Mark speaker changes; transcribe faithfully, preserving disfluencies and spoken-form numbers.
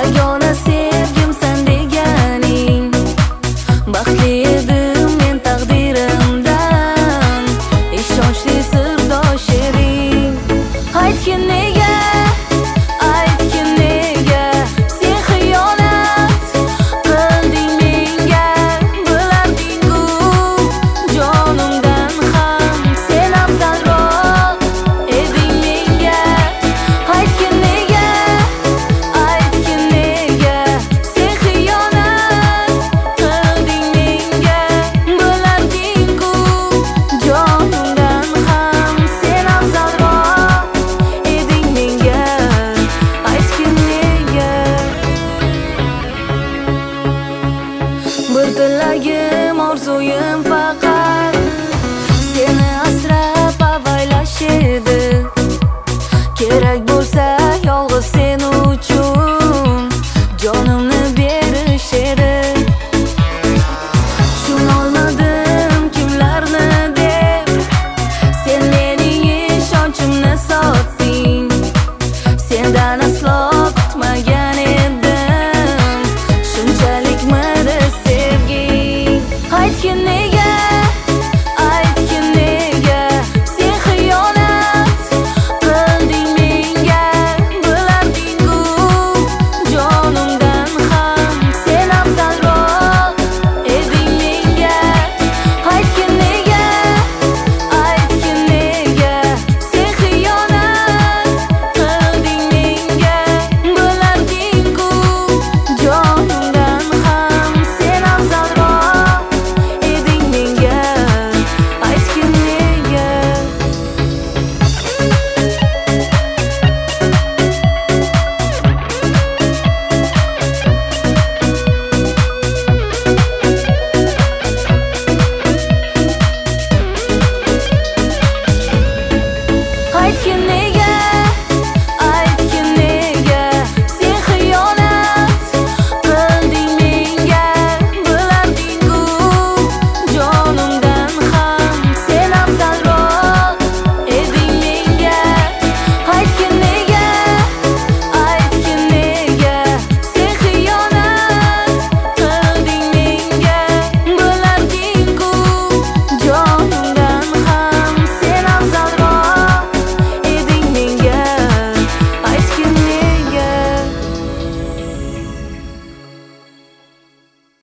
Speaker 1: Yagona sevgimsan deganing, baxtli edim men taqdirimdan, ishonchli sirdosh eding. Aytgin nega, aytgin nega sen xiyonat qilding menga, bilarding-ku jonimdan ham sen afzalroq eding menga. Aytgin nega, aytgin nega sen xiyonat qilding menga, bilarding-ku jonimdan ham sen afzalroq eding menga. Aytgin nega. Bir tilagim, orzuyim faqat seni asrab avaylash edi. Kerak bo'lsa yolg'iz sen uchun jonim